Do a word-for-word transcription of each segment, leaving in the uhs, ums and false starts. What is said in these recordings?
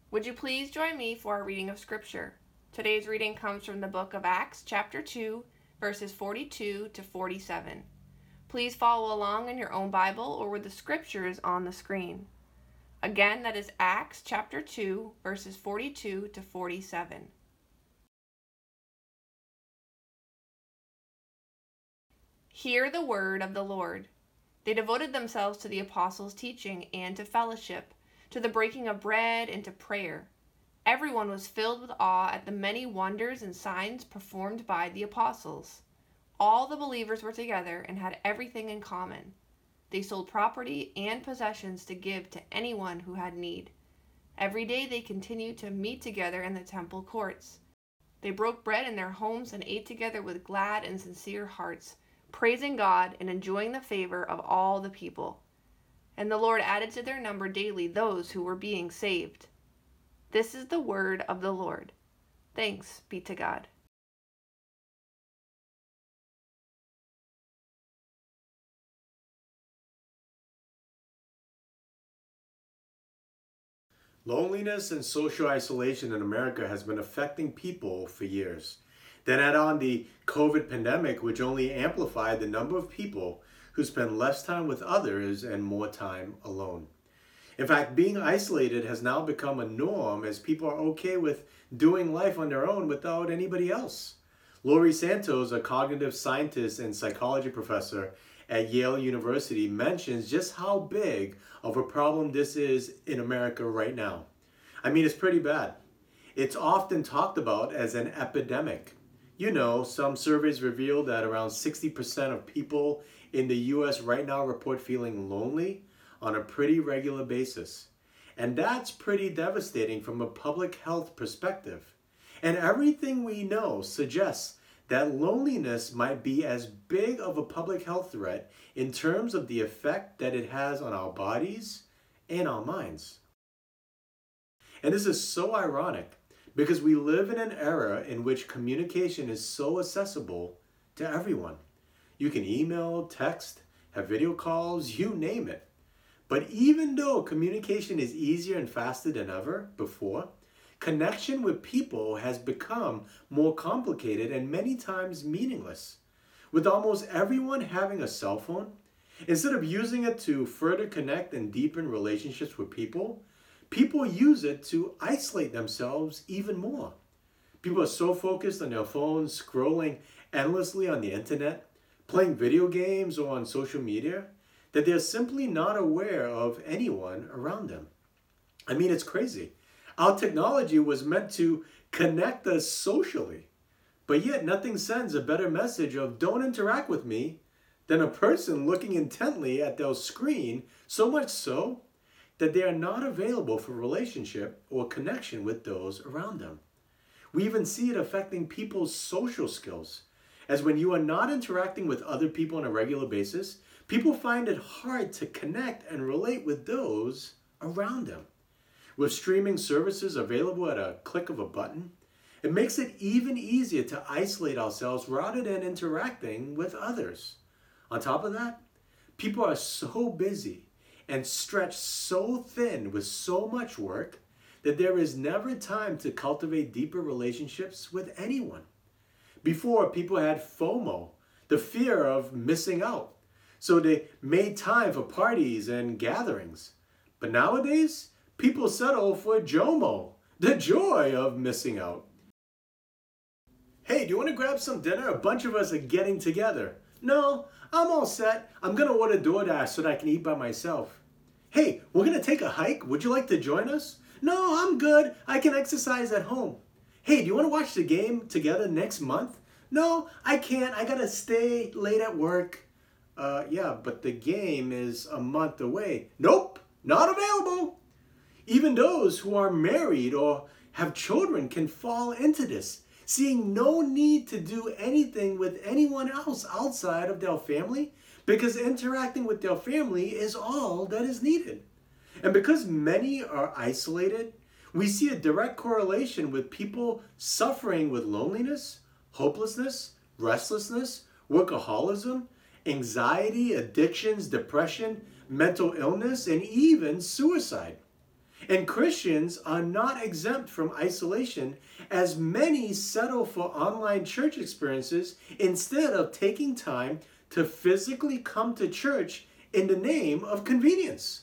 Would you please join me for our reading of Scripture? Today's reading comes from the book of Acts, chapter two, verses forty-two to forty-seven. Please follow along in your own Bible or with the Scriptures on the screen. Again, that is Acts, chapter two, verses forty-two to forty-seven. Hear the word of the Lord. They devoted themselves to the apostles' teaching and to fellowship, to the breaking of bread and to prayer. Everyone was filled with awe at the many wonders and signs performed by the apostles. All the believers were together and had everything in common. They sold property and possessions to give to anyone who had need. Every day they continued to meet together in the temple courts. They broke bread in their homes and ate together with glad and sincere hearts, praising God and enjoying the favor of all the people. And the Lord added to their number daily those who were being saved. This is the word of the Lord. Thanks be to God. Loneliness and social isolation in America has been affecting people for years. Then add on the COVID pandemic, which only amplified the number of people who spend less time with others and more time alone. In fact, being isolated has now become a norm as people are okay with doing life on their own without anybody else. Laurie Santos, a cognitive scientist and psychology professor at Yale University, mentions just how big of a problem this is in America right now. I mean, it's pretty bad. It's often talked about as an epidemic. You know, some surveys reveal that around sixty percent of people in the U S right now report feeling lonely on a pretty regular basis. And that's pretty devastating from a public health perspective. And everything we know suggests that loneliness might be as big of a public health threat in terms of the effect that it has on our bodies and our minds. And this is so ironic because we live in an era in which communication is so accessible to everyone. You can email, text, have video calls, you name it. But even though communication is easier and faster than ever before, connection with people has become more complicated and many times meaningless. With almost everyone having a cell phone, instead of using it to further connect and deepen relationships with people, people use it to isolate themselves even more. People are so focused on their phones, scrolling endlessly on the internet, playing video games or on social media, that they're simply not aware of anyone around them. I mean, it's crazy. Our technology was meant to connect us socially, but yet nothing sends a better message of don't interact with me than a person looking intently at their screen, so much so that they are not available for relationship or connection with those around them. We even see it affecting people's social skills, as when you are not interacting with other people on a regular basis, people find it hard to connect and relate with those around them. With streaming services available at a click of a button, it makes it even easier to isolate ourselves rather than interacting with others. On top of that, people are so busy and stretched so thin with so much work that there is never time to cultivate deeper relationships with anyone. Before, people had FOMO, the fear of missing out, so they made time for parties and gatherings. But nowadays, people settle for JOMO, the joy of missing out. Hey, do you want to grab some dinner? A bunch of us are getting together. No, I'm all set. I'm going to order DoorDash so that I can eat by myself. Hey, we're going to take a hike. Would you like to join us? No, I'm good. I can exercise at home. Hey, do you want to watch the game together next month? No, I can't. I got to stay late at work. Uh, yeah, but the game is a month away. Nope, not available. Even those who are married or have children can fall into this, seeing no need to do anything with anyone else outside of their family because interacting with their family is all that is needed. And because many are isolated, we see a direct correlation with people suffering with loneliness, hopelessness, restlessness, workaholism, anxiety, addictions, depression, mental illness, and even suicide. And Christians are not exempt from isolation, as many settle for online church experiences instead of taking time to physically come to church in the name of convenience.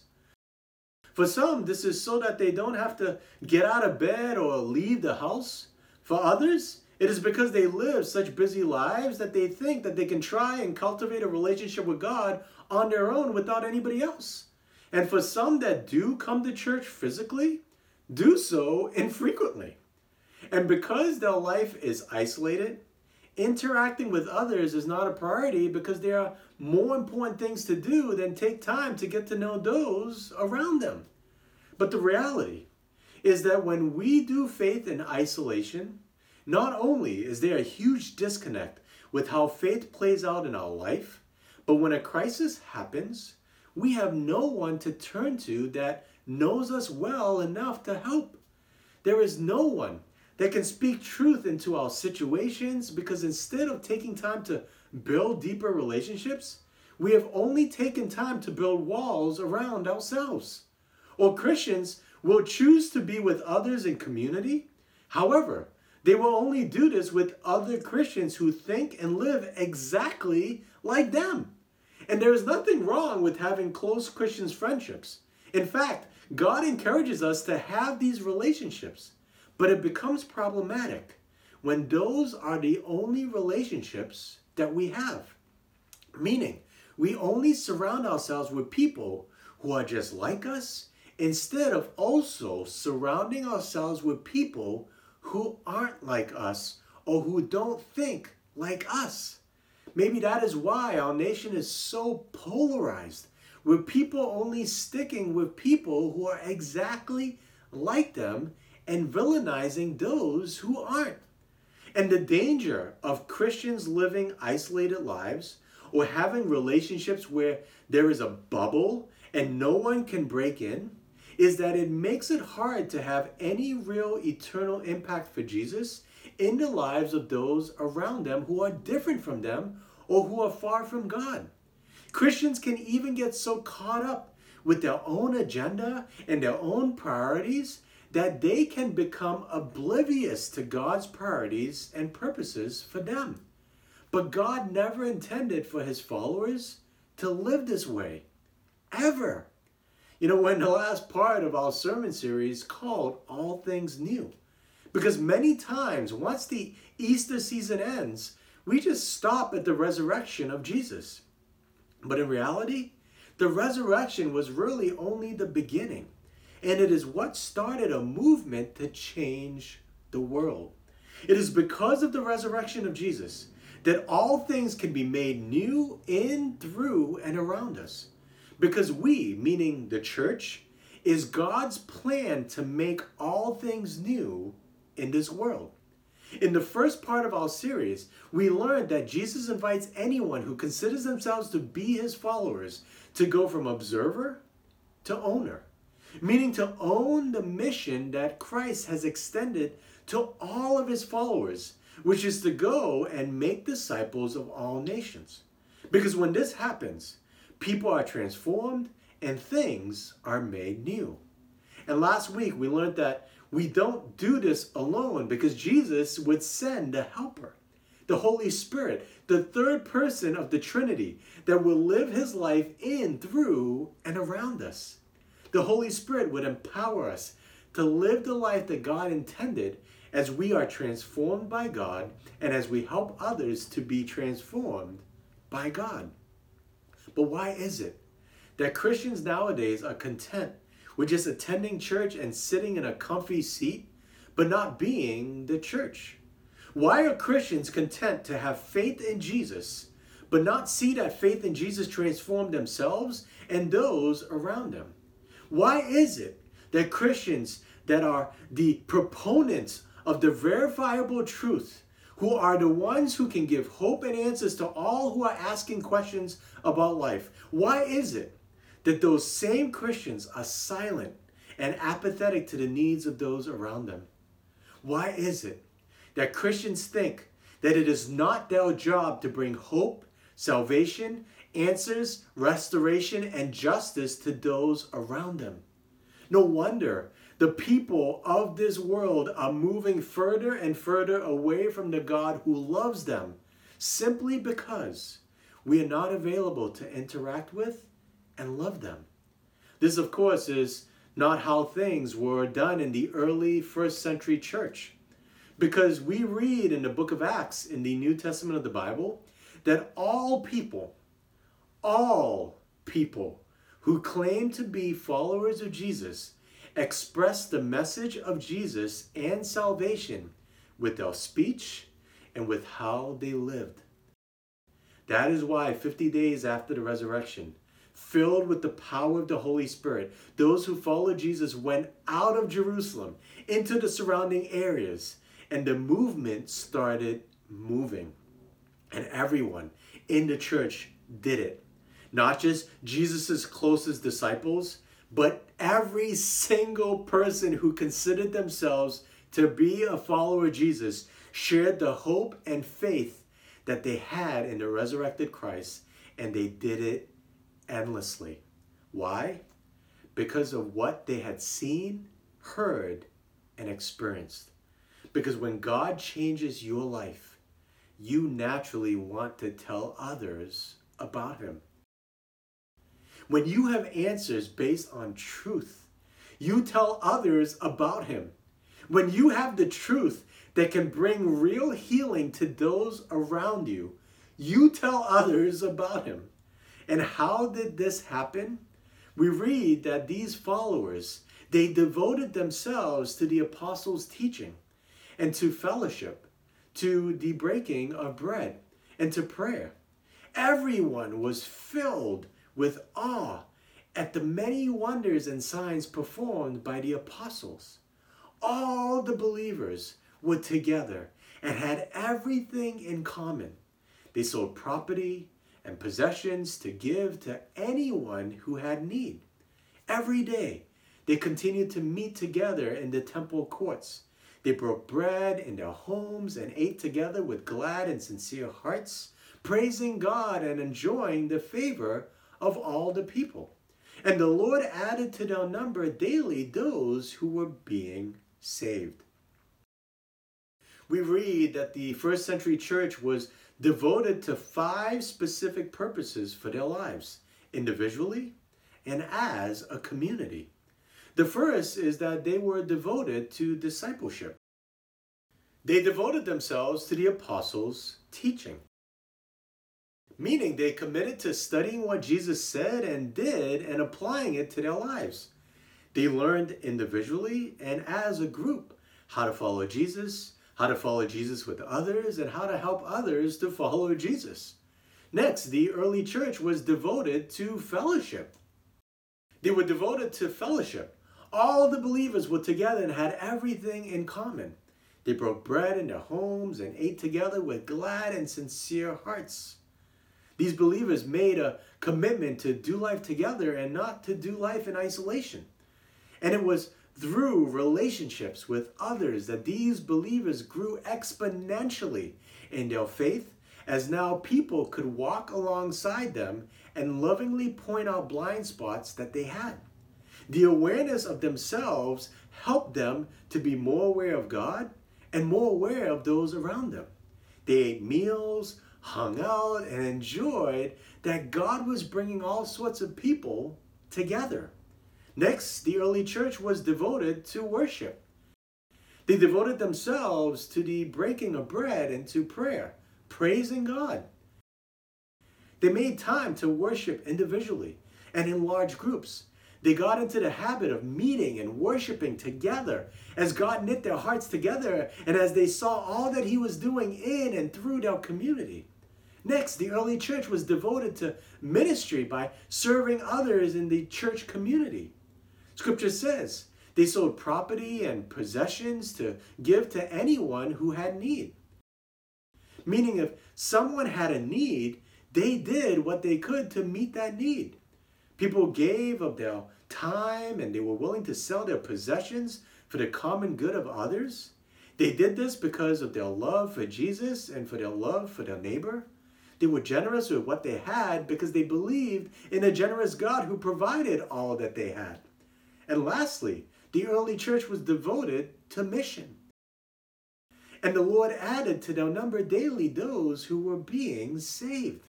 For some, this is so that they don't have to get out of bed or leave the house. For others, it is because they live such busy lives that they think that they can try and cultivate a relationship with God on their own without anybody else. And for some that do come to church physically, do so infrequently. And because their life is isolated, interacting with others is not a priority because there are more important things to do than take time to get to know those around them. But the reality is that when we do faith in isolation, not only is there a huge disconnect with how faith plays out in our life, but when a crisis happens, we have no one to turn to that knows us well enough to help. There is no one that can speak truth into our situations because instead of taking time to build deeper relationships, we have only taken time to build walls around ourselves. Or Christians will choose to be with others in community. However, they will only do this with other Christians who think and live exactly like them. And there is nothing wrong with having close Christian friendships. In fact, God encourages us to have these relationships. But it becomes problematic when those are the only relationships that we have. Meaning, we only surround ourselves with people who are just like us instead of also surrounding ourselves with people who aren't like us or who don't think like us. Maybe that is why our nation is so polarized, with people only sticking with people who are exactly like them and villainizing those who aren't. And the danger of Christians living isolated lives or having relationships where there is a bubble and no one can break in is that it makes it hard to have any real eternal impact for Jesus in the lives of those around them who are different from them or who are far from God. Christians can even get so caught up with their own agenda and their own priorities that they can become oblivious to God's priorities and purposes for them. But God never intended for his followers to live this way, ever. You know, we're in the last part of our sermon series called All Things New. Because many times, once the Easter season ends, we just stop at the resurrection of Jesus. But in reality, the resurrection was really only the beginning. And it is what started a movement to change the world. It is because of the resurrection of Jesus that all things can be made new in, through, and around us. Because we, meaning the church, is God's plan to make all things new in this world. In the first part of our series, we learned that Jesus invites anyone who considers themselves to be his followers to go from observer to owner. Meaning to own the mission that Christ has extended to all of his followers, which is to go and make disciples of all nations. Because when this happens, people are transformed and things are made new. And last week we learned that we don't do this alone because Jesus would send a helper, the Holy Spirit, the third person of the Trinity that will live his life in, through, and around us. The Holy Spirit would empower us to live the life that God intended as we are transformed by God and as we help others to be transformed by God. But why is it that Christians nowadays are content with just attending church and sitting in a comfy seat, but not being the church? Why are Christians content to have faith in Jesus, but not see that faith in Jesus transform themselves and those around them? Why is it that Christians that are the proponents of the verifiable truth, who are the ones who can give hope and answers to all who are asking questions about life, why is it that those same Christians are silent and apathetic to the needs of those around them? Why is it that Christians think that it is not their job to bring hope, salvation, answers, restoration, and justice to those around them? No wonder The people of this world are moving further and further away from the God who loves them simply because we are not available to interact with and love them. This, of course, is not how things were done in the early first century church. Because we read in the book of Acts in the New Testament of the Bible that all people, all people who claim to be followers of Jesus express the message of Jesus and salvation with their speech and with how they lived. That is why fifty days after the resurrection, filled with the power of the Holy Spirit, those who followed Jesus went out of Jerusalem into the surrounding areas, and the movement started moving. And everyone in the church did it. Not just Jesus' closest disciples, but every single person who considered themselves to be a follower of Jesus shared the hope and faith that they had in the resurrected Christ, and they did it endlessly. Why? Because of what they had seen, heard, and experienced. Because when God changes your life, you naturally want to tell others about him. When you have answers based on truth, you tell others about him. When you have the truth that can bring real healing to those around you, you tell others about him. And how did this happen? We read that these followers, they devoted themselves to the apostles' teaching and to fellowship, to the breaking of bread, and to prayer. Everyone was filled with awe at the many wonders and signs performed by the apostles. All the believers were together and had everything in common. They sold property and possessions to give to anyone who had need. Every day, they continued to meet together in the temple courts. They broke bread in their homes and ate together with glad and sincere hearts, praising God and enjoying the favor of all the people. And the Lord added to their number daily those who were being saved. We read that the first century church was devoted to five specific purposes for their lives, individually and as a community. The first is that they were devoted to discipleship. They devoted themselves to the apostles' teaching, meaning they committed to studying what Jesus said and did and applying it to their lives. They learned individually and as a group how to follow Jesus, how to follow Jesus with others, and how to help others to follow Jesus. Next, the early church was devoted to fellowship. They were devoted to fellowship. All the believers were together and had everything in common. They broke bread in their homes and ate together with glad and sincere hearts. These believers made a commitment to do life together and not to do life in isolation. And it was through relationships with others that these believers grew exponentially in their faith, as now people could walk alongside them and lovingly point out blind spots that they had. The awareness of themselves helped them to be more aware of God and more aware of those around them. They ate meals, hung out, and enjoyed that God was bringing all sorts of people together. Next, the early church was devoted to worship. They devoted themselves to the breaking of bread and to prayer, praising God. They made time to worship individually and in large groups. They got into the habit of meeting and worshiping together as God knit their hearts together and as they saw all that he was doing in and through their community. Next, the early church was devoted to ministry by serving others in the church community. Scripture says they sold property and possessions to give to anyone who had need. Meaning if someone had a need, they did what they could to meet that need. People gave of their time and they were willing to sell their possessions for the common good of others. They did this because of their love for Jesus and for their love for their neighbor. They were generous with what they had because they believed in a generous God who provided all that they had. And lastly, the early church was devoted to mission. And the Lord added to their number daily those who were being saved.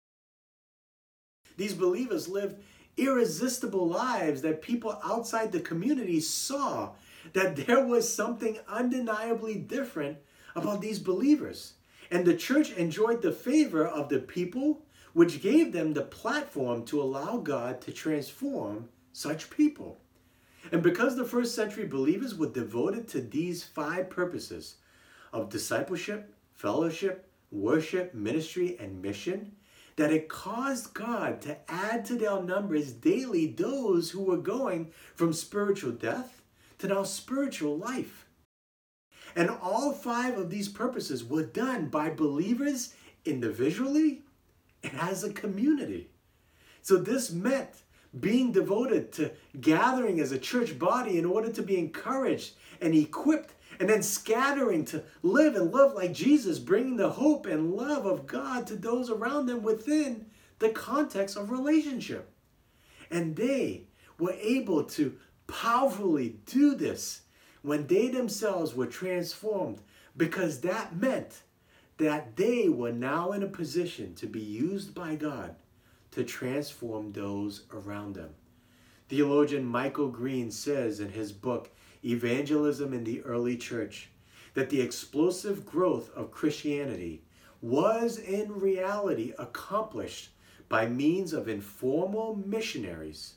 These believers lived irresistible lives that people outside the community saw that there was something undeniably different about these believers. And the church enjoyed the favor of the people, which gave them the platform to allow God to transform such people. And because the first century believers were devoted to these five purposes of discipleship, fellowship, worship, ministry, and mission, that it caused God to add to their numbers daily those who were going from spiritual death to now spiritual life. And all five of these purposes were done by believers individually and as a community. So this meant being devoted to gathering as a church body in order to be encouraged and equipped, and then scattering to live and love like Jesus, bringing the hope and love of God to those around them within the context of relationship. And they were able to powerfully do this when they themselves were transformed, because that meant that they were now in a position to be used by God to transform those around them. Theologian Michael Green says in his book, Evangelism in the Early Church, that the explosive growth of Christianity was in reality accomplished by means of informal missionaries.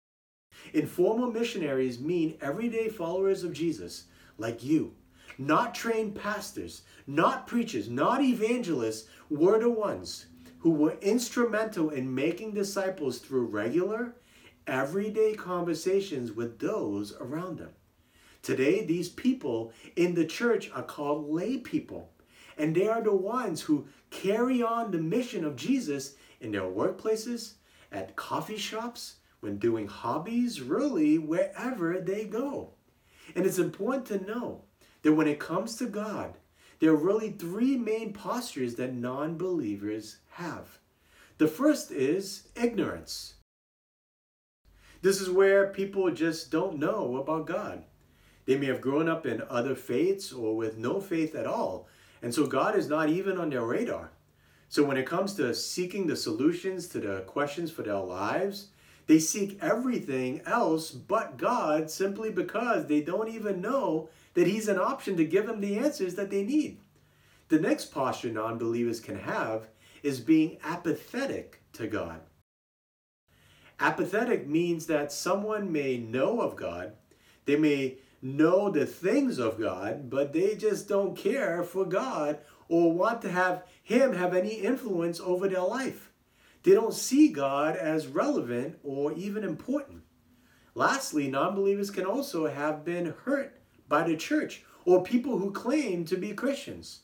Informal missionaries mean everyday followers of Jesus, like you. Not trained pastors, not preachers, not evangelists, were the ones who were instrumental in making disciples through regular, everyday conversations with those around them. Today, these people in the church are called lay people, and they are the ones who carry on the mission of Jesus in their workplaces, at coffee shops, when doing hobbies, really wherever they go. And it's important to know that when it comes to God, there are really three main postures that non-believers have. The first is ignorance. This is where people just don't know about God. They may have grown up in other faiths or with no faith at all, and so God is not even on their radar. So when it comes to seeking the solutions to the questions for their lives, they seek everything else but God, simply because they don't even know that He's an option to give them the answers that they need. The next posture non-believers can have is being apathetic to God. Apathetic means that someone may know of God, they may know the things of God, but they just don't care for God or want to have Him have any influence over their life. They don't see God as relevant or even important. Lastly, non-believers can also have been hurt by the church or people who claim to be Christians.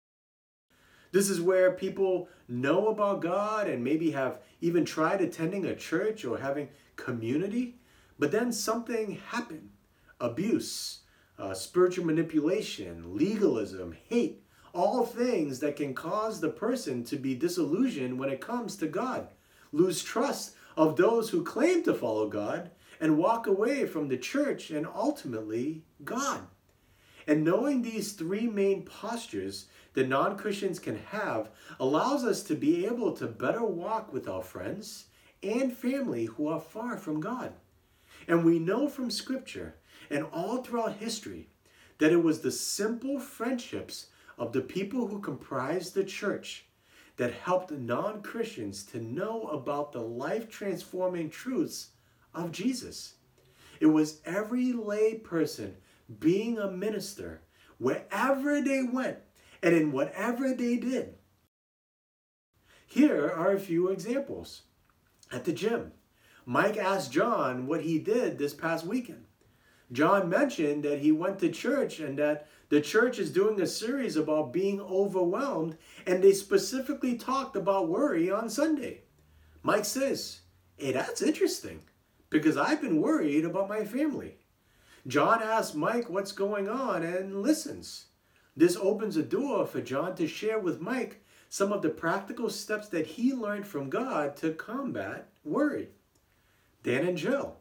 This is where people know about God and maybe have even tried attending a church or having community, but then something happened. Abuse, uh, spiritual manipulation, legalism, hate, all things that can cause the person to be disillusioned when it comes to God, lose trust of those who claim to follow God, and walk away from the church and ultimately God. And knowing these three main postures that non-Christians can have allows us to be able to better walk with our friends and family who are far from God. And we know from Scripture and all throughout history that it was the simple friendships of the people who comprised the church that helped non-Christians to know about the life-transforming truths of Jesus. It was every lay person being a minister wherever they went and in whatever they did. Here are a few examples. At the gym, Mike asked John what he did this past weekend. John mentioned that he went to church and that the church is doing a series about being overwhelmed, and they specifically talked about worry on Sunday. Mike says, "Hey, that's interesting, because I've been worried about my family." John asks Mike what's going on and listens. This opens a door for John to share with Mike some of the practical steps that he learned from God to combat worry. Dan and Jill.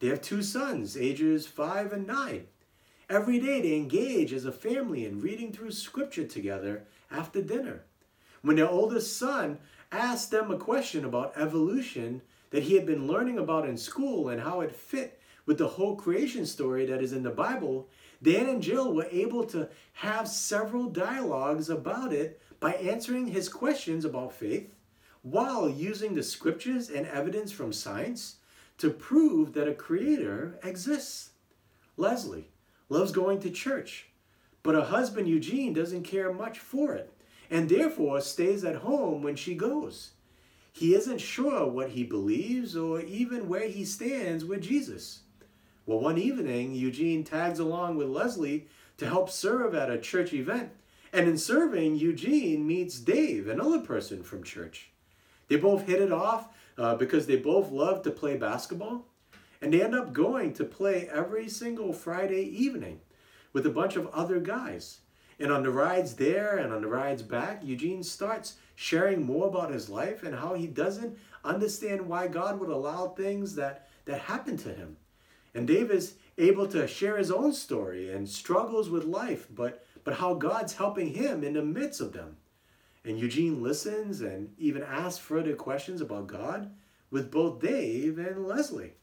They have two sons, ages five and nine. Every day they engage as a family in reading through scripture together after dinner. When their oldest son asked them a question about evolution that he had been learning about in school and how it fit with the whole creation story that is in the Bible, Dan and Jill were able to have several dialogues about it by answering his questions about faith while using the scriptures and evidence from science to prove that a creator exists. Leslie loves going to church, but her husband Eugene doesn't care much for it and therefore stays at home when she goes. He isn't sure what he believes or even where he stands with Jesus. Well, one evening, Eugene tags along with Leslie to help serve at a church event. And in serving, Eugene meets Dave, another person from church. They both hit it off uh, because they both love to play basketball. And they end up going to play every single Friday evening with a bunch of other guys. And on the rides there and on the rides back, Eugene starts sharing more about his life and how he doesn't understand why God would allow things that, that happen to him. And Dave is able to share his own story and struggles with life, but, but how God's helping him in the midst of them. And Eugene listens and even asks further questions about God with both Dave and Leslie.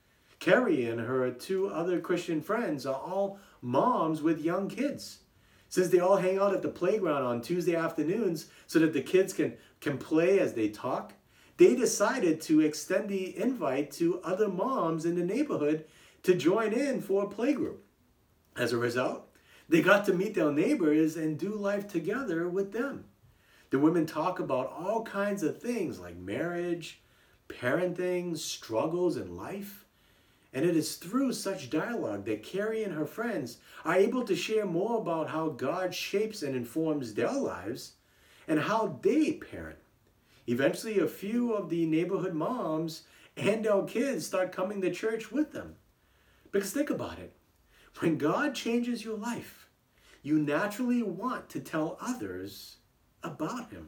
Carrie and her two other Christian friends are all moms with young kids. Since they all hang out at the playground on Tuesday afternoons so that the kids can, can play as they talk, they decided to extend the invite to other moms in the neighborhood to join in for a playgroup. As a result, they got to meet their neighbors and do life together with them. The women talk about all kinds of things like marriage, parenting, struggles in life. And it is through such dialogue that Carrie and her friends are able to share more about how God shapes and informs their lives and how they parent. Eventually, a few of the neighborhood moms and their kids start coming to church with them. Because think about it. When God changes your life, you naturally want to tell others about him.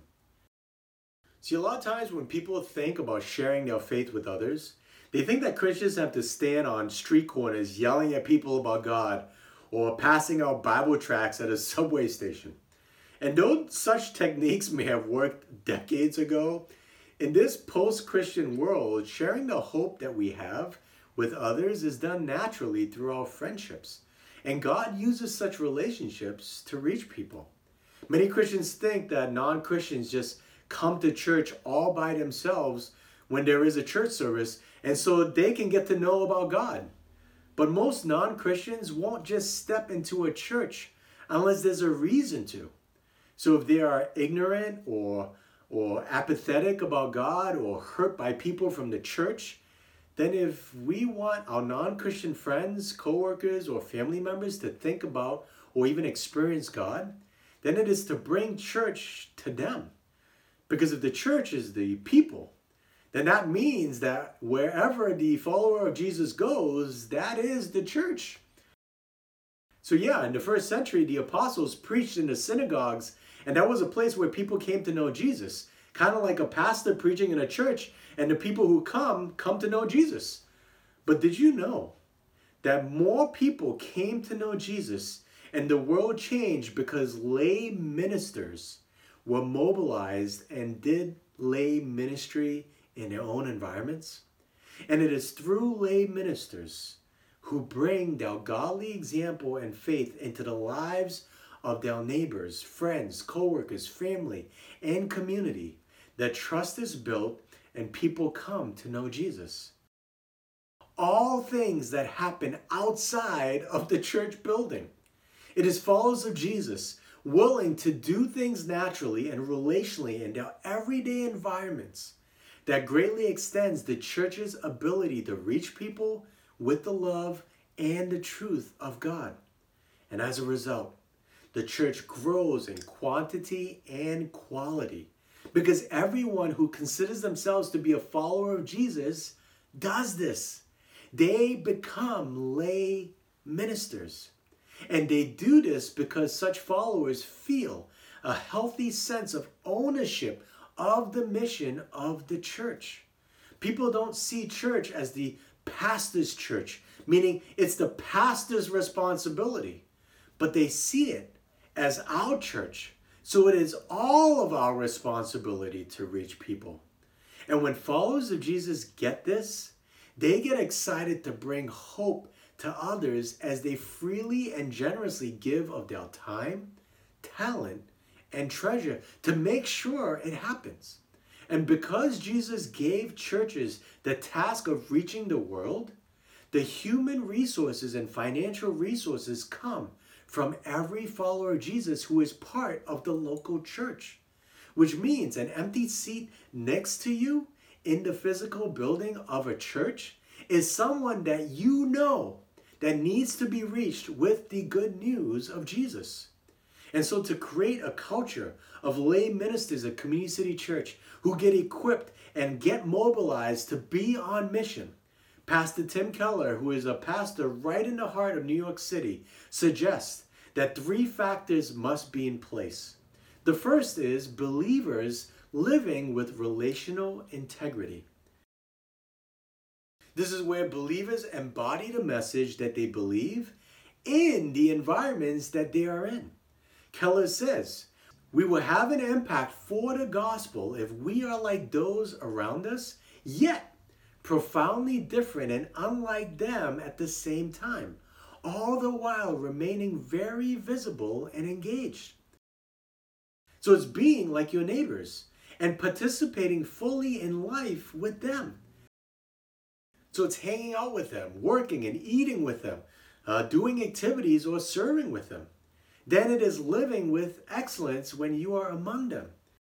See, a lot of times when people think about sharing their faith with others, they think that Christians have to stand on street corners yelling at people about God or passing out Bible tracts at a subway station. And though such techniques may have worked decades ago, in this post-Christian world, sharing the hope that we have with others is done naturally through our friendships. And God uses such relationships to reach people. Many Christians think that non-Christians just come to church all by themselves when there is a church service, and so they can get to know about God. But most non-Christians won't just step into a church unless there's a reason to. So if they are ignorant or, or apathetic about God or hurt by people from the church, then if we want our non-Christian friends, coworkers, or family members to think about or even experience God, then it is to bring church to them. Because if the church is the people, then that means that wherever the follower of Jesus goes, that is the church. So yeah, in the first century, the apostles preached in the synagogues, and that was a place where people came to know Jesus. Kind of like a pastor preaching in a church, and the people who come, come to know Jesus. But did you know that more people came to know Jesus and the world changed because lay ministers were mobilized and did lay ministry in their own environments? And it is through lay ministers who bring their godly example and faith into the lives of their neighbors, friends, co-workers, family, and community that trust is built and people come to know Jesus. All things that happen outside of the church building. It is followers of Jesus willing to do things naturally and relationally in their everyday environments that greatly extends the church's ability to reach people with the love and the truth of God. And as a result, the church grows in quantity and quality because everyone who considers themselves to be a follower of Jesus does this. They become lay ministers. And they do this because such followers feel a healthy sense of ownership of the mission of the church. People don't see church as the pastor's church, meaning it's the pastor's responsibility, but they see it as our church. So it is all of our responsibility to reach people. And when followers of Jesus get this, they get excited to bring hope to others as they freely and generously give of their time, talent, and treasure to make sure it happens. And because Jesus gave churches the task of reaching the world, the human resources and financial resources come from every follower of Jesus who is part of the local church, which means an empty seat next to you in the physical building of a church is someone that you know that needs to be reached with the good news of Jesus. And so to create a culture of lay ministers at Community City Church who get equipped and get mobilized to be on mission, Pastor Tim Keller, who is a pastor right in the heart of New York City, suggests that three factors must be in place. The first is believers living with relational integrity. This is where believers embody the message that they believe in the environments that they are in. Keller says, we will have an impact for the gospel if we are like those around us, yet profoundly different and unlike them at the same time, all the while remaining very visible and engaged. So it's being like your neighbors and participating fully in life with them. So it's hanging out with them, working and eating with them, uh, doing activities or serving with them. Then it is living with excellence when you are among them.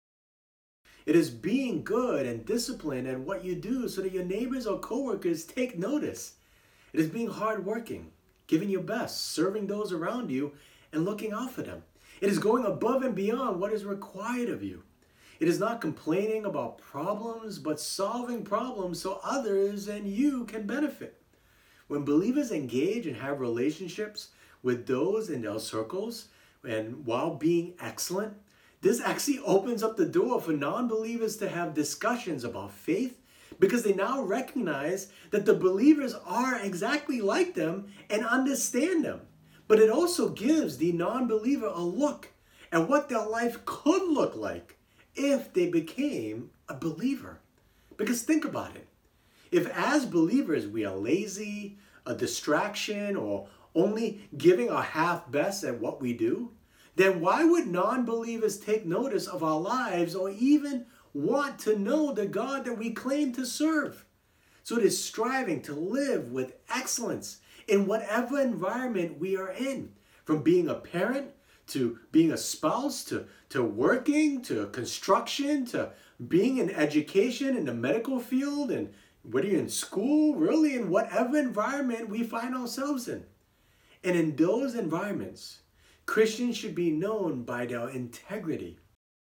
It is being good and disciplined at what you do so that your neighbors or coworkers take notice. It is being hardworking, giving your best, serving those around you, and looking out for them. It is going above and beyond what is required of you. It is not complaining about problems, but solving problems so others and you can benefit. When believers engage and have relationships with those in their circles, and while being excellent, this actually opens up the door for non-believers to have discussions about faith because they now recognize that the believers are exactly like them and understand them. But it also gives the non-believer a look at what their life could look like if they became a believer. Because think about it. If as believers we are lazy, a distraction, or only giving our half best at what we do, then why would non-believers take notice of our lives or even want to know the God that we claim to serve? So it is striving to live with excellence in whatever environment we are in, from being a parent to being a spouse to, to working to construction to being in education in the medical field, and whether you're in school, really in whatever environment we find ourselves in. And in those environments, Christians should be known by their integrity.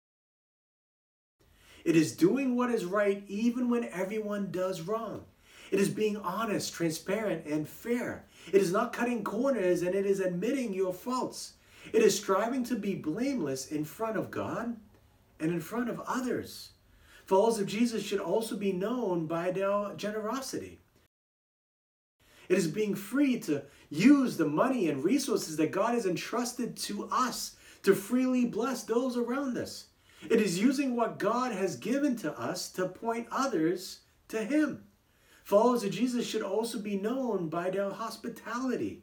It is doing what is right even when everyone does wrong. It is being honest, transparent, and fair. It is not cutting corners, and it is admitting your faults. It is striving to be blameless in front of God and in front of others. Followers of Jesus should also be known by their generosity. It is being free to use the money and resources that God has entrusted to us to freely bless those around us. It is using what God has given to us to point others to Him. Followers of Jesus should also be known by their hospitality.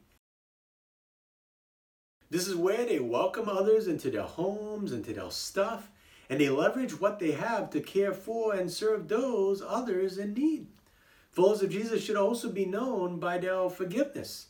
This is where they welcome others into their homes, into their stuff, and they leverage what they have to care for and serve those others in need. Followers of Jesus should also be known by their forgiveness.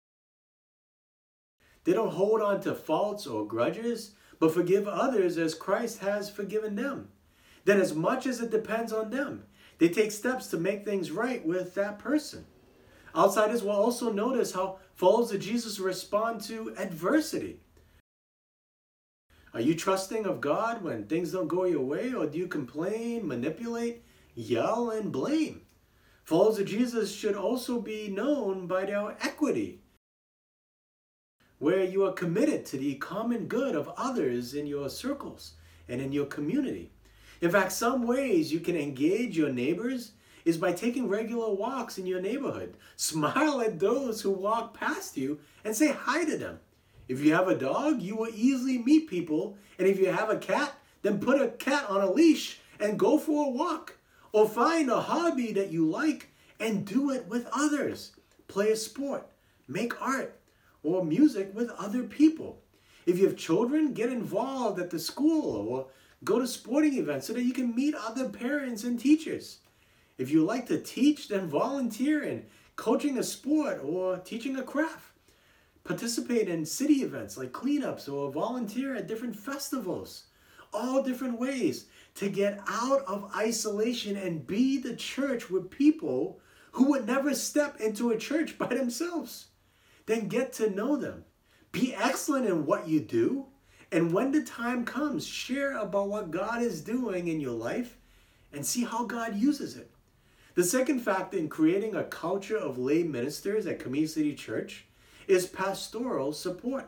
They don't hold on to faults or grudges, but forgive others as Christ has forgiven them. Then as much as it depends on them, they take steps to make things right with that person. Outsiders will also notice how followers of Jesus respond to adversity. Are you trusting of God when things don't go your way, or do you complain, manipulate, yell, and blame? Followers of Jesus should also be known by their equity, where you are committed to the common good of others in your circles and in your community. In fact, some ways you can engage your neighbors is by taking regular walks in your neighborhood. Smile at those who walk past you and say hi to them. If you have a dog, you will easily meet people. And if you have a cat, then put a cat on a leash and go for a walk. Or find a hobby that you like and do it with others. Play a sport, make art, or music with other people. If you have children, get involved at the school or go to sporting events so that you can meet other parents and teachers. If you like to teach, then volunteer in coaching a sport or teaching a craft. Participate in city events like cleanups or volunteer at different festivals. All different ways to get out of isolation and be the church with people who would never step into a church by themselves. Then get to know them. Be excellent in what you do. And when the time comes, share about what God is doing in your life and see how God uses it. The second factor in creating a culture of lay ministers at Community City Church is pastoral support.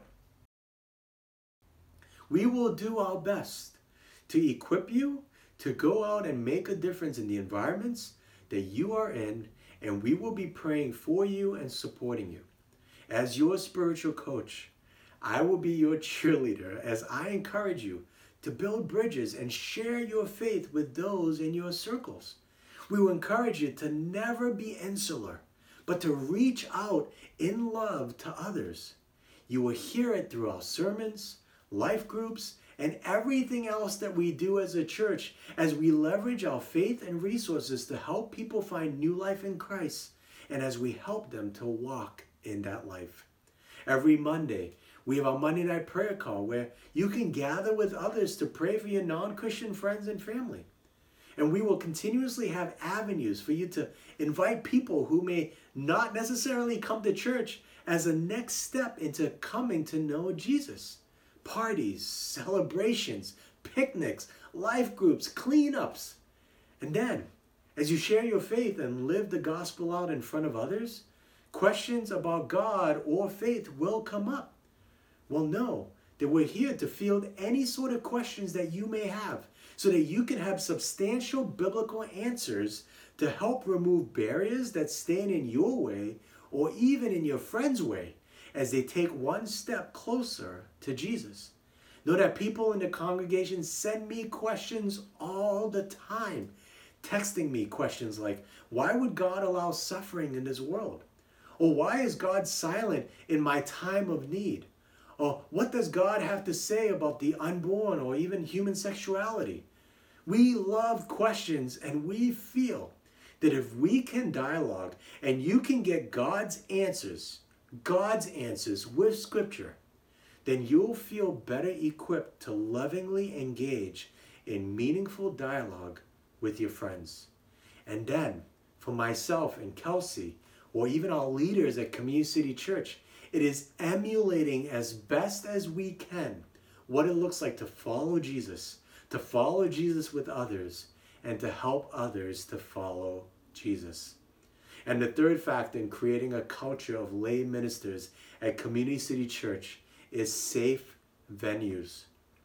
We will do our best to equip you to go out and make a difference in the environments that you are in, and we will be praying for you and supporting you. As your spiritual coach, I will be your cheerleader as I encourage you to build bridges and share your faith with those in your circles. We will encourage you to never be insular, but to reach out in love to others. You will hear it through our sermons, life groups, and everything else that we do as a church as we leverage our faith and resources to help people find new life in Christ and as we help them to walk in that life. Every Monday, we have our Monday night prayer call where you can gather with others to pray for your non-Christian friends and family. And we will continuously have avenues for you to invite people who may not necessarily come to church as a next step into coming to know Jesus. Parties, celebrations, picnics, life groups, cleanups. And then, as you share your faith and live the gospel out in front of others, questions about God or faith will come up. Well, know that we're here to field any sort of questions that you may have so that you can have substantial biblical answers to help remove barriers that stand in your way or even in your friend's way as they take one step closer to Jesus. Know that people in the congregation send me questions all the time, texting me questions like, why would God allow suffering in this world? Or why is God silent in my time of need? Or what does God have to say about the unborn or even human sexuality? We love questions, and we feel that if we can dialogue and you can get God's answers, God's answers with Scripture, then you'll feel better equipped to lovingly engage in meaningful dialogue with your friends. And then, for myself and Kelsey, or even our leaders at Community City Church, it is emulating as best as we can what it looks like to follow Jesus, to follow Jesus with others, and to help others to follow Jesus. And the third factor in creating a culture of lay ministers at Community City Church is safe venues.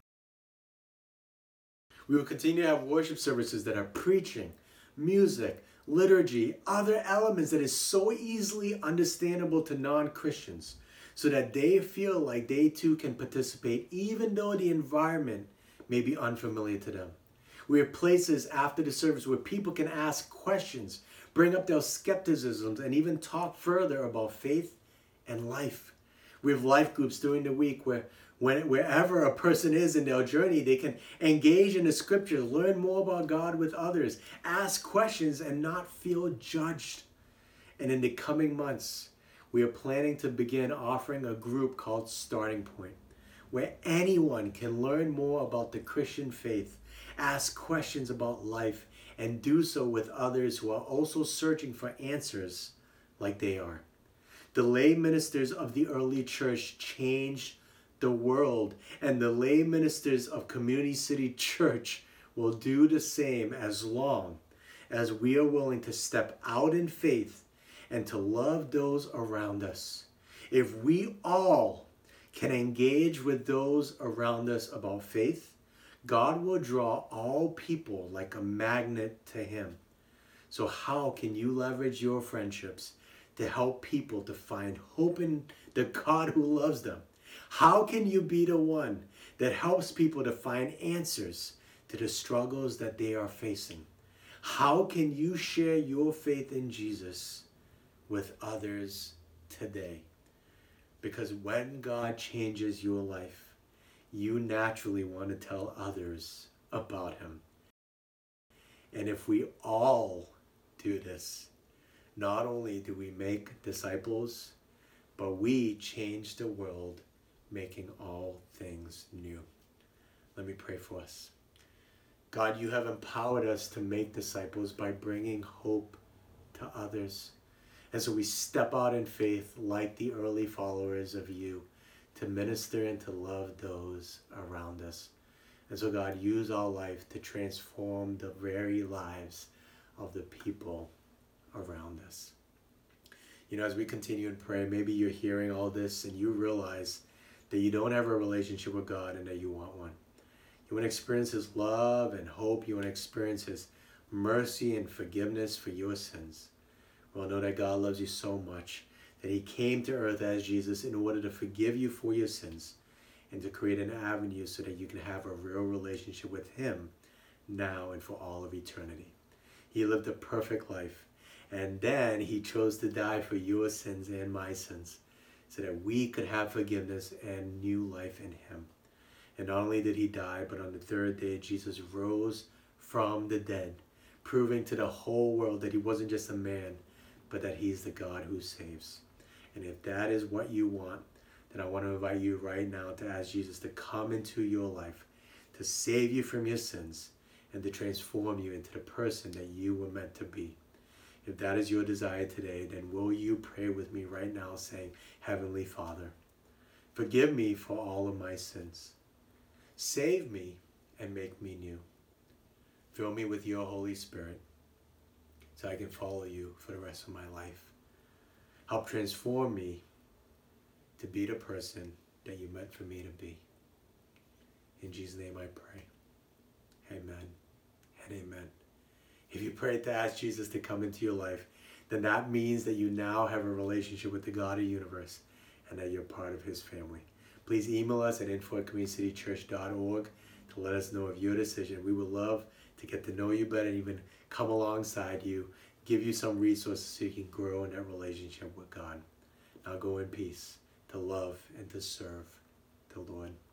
We will continue to have worship services that are preaching, music, liturgy, other elements that is so easily understandable to non-Christians so that they feel like they too can participate even though the environment may be unfamiliar to them. We have places after the service where people can ask questions, bring up their skepticisms, and even talk further about faith and life. We have life groups during the week where when, wherever a person is in their journey, they can engage in the scriptures, learn more about God with others, ask questions, and not feel judged. And in the coming months, we are planning to begin offering a group called Starting Point, where anyone can learn more about the Christian faith, ask questions about life, and do so with others who are also searching for answers like they are. The lay ministers of the early church changed the world, and the lay ministers of Community City Church will do the same as long as we are willing to step out in faith and to love those around us. If we all can engage with those around us about faith, God will draw all people like a magnet to Him. So how can you leverage your friendships to help people to find hope in the God who loves them? How can you be the one that helps people to find answers to the struggles that they are facing? How can you share your faith in Jesus with others today? Because when God changes your life, you naturally want to tell others about him. And if we all do this, not only do we make disciples, but we change the world, making all things new. Let me pray for us. God, you have empowered us to make disciples by bringing hope to others. And so we step out in faith like the early followers of you to minister and to love those around us. And so God, use our life to transform the very lives of the people around us. You know, as we continue and pray, maybe you're hearing all this and you realize that you don't have a relationship with God and that you want one. You want to experience his love and hope. You want to experience his mercy and forgiveness for your sins. Well, know that God loves you so much that he came to earth as Jesus in order to forgive you for your sins and to create an avenue so that you can have a real relationship with him now and for all of eternity. He lived a perfect life, and then he chose to die for your sins and my sins so that we could have forgiveness and new life in him. And not only did he die, but on the third day, Jesus rose from the dead, proving to the whole world that he wasn't just a man, but that he's the God who saves. And if that is what you want, then I want to invite you right now to ask Jesus to come into your life, to save you from your sins, and to transform you into the person that you were meant to be. If that is your desire today, then will you pray with me right now saying, Heavenly Father, forgive me for all of my sins. Save me and make me new. Fill me with your Holy Spirit so I can follow you for the rest of my life. Help transform me to be the person that you meant for me to be. In Jesus' name I pray. Amen and amen. If you prayed to ask Jesus to come into your life, then that means that you now have a relationship with the God of the universe and that you're part of his family. Please email us at info at community city church dot org to let us know of your decision. We would love to get to know you better and even come alongside you, give you some resources so you can grow in that relationship with God. Now go in peace to love and to serve the Lord.